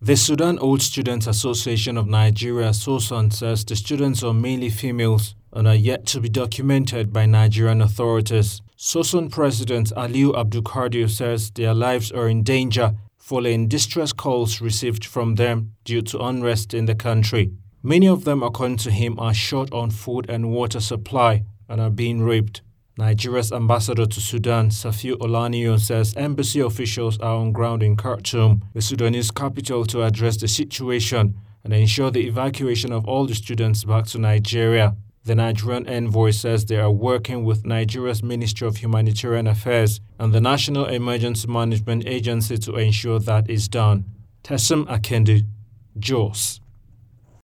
The Sudan Old Students Association of Nigeria, SOSAN, says the students are mainly females and are yet to be documented by Nigerian authorities. SOSAN President Aliyu Abdulkadir says their lives are in danger following distress calls received from them due to unrest in the country. Many of them, according to him, are short on food and water supply and are being raped. Nigeria's ambassador to Sudan, Safiu Olaniyan, says embassy officials are on ground in Khartoum, the Sudanese capital, to address the situation and ensure the evacuation of all the students back to Nigeria. The Nigerian envoy says they are working with Nigeria's Ministry of Humanitarian Affairs and the National Emergency Management Agency to ensure that is done. Tessim Akendi, Jos.